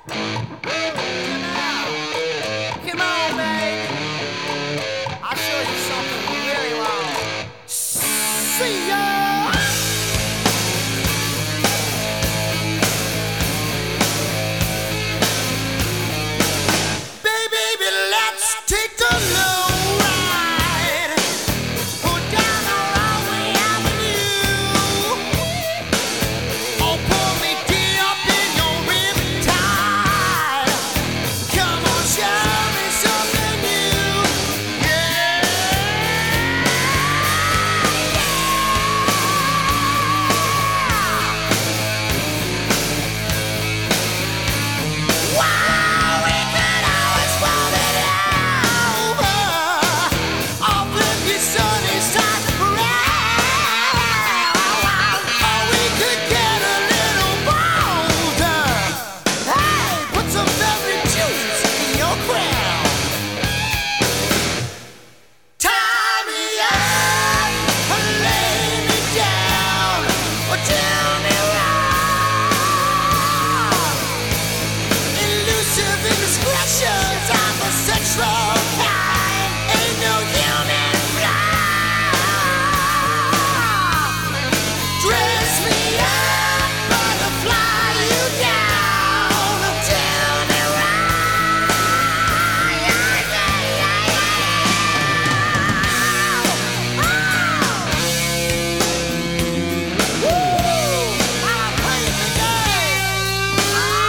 Come on, baby. I'll show you something you really want. See ya! Baby, let's take a low ride. Go down the Broadway Avenue. Oh, pull me deep up in your riptide. Come on, show me something new. Yeah. Wow, we could always roll it over. Off with the sunny side around. Or we could get a little bolder. Hey, put some velvet juice in your crown. Tie me up or lay me down or tell me wrong. Elusive indiscretions of a sexual kind. Ain't no human fly. Dress me up, butterfly you down. Tell me wrong. Woo! I'm playing the game.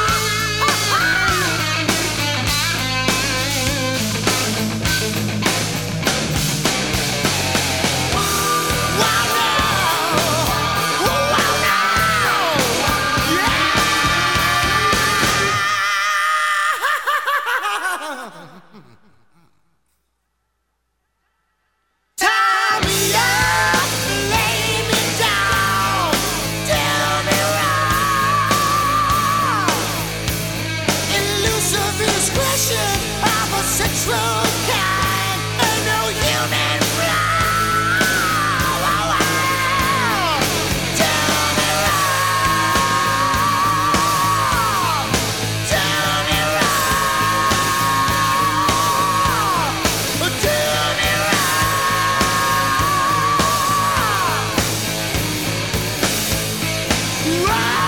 Tie me up, lay me down, tell me wrong. Elusive indiscretion of a sexual kind. Ain't no human flaw. Tell me wrong. Tell me wrong. Tell me wrong.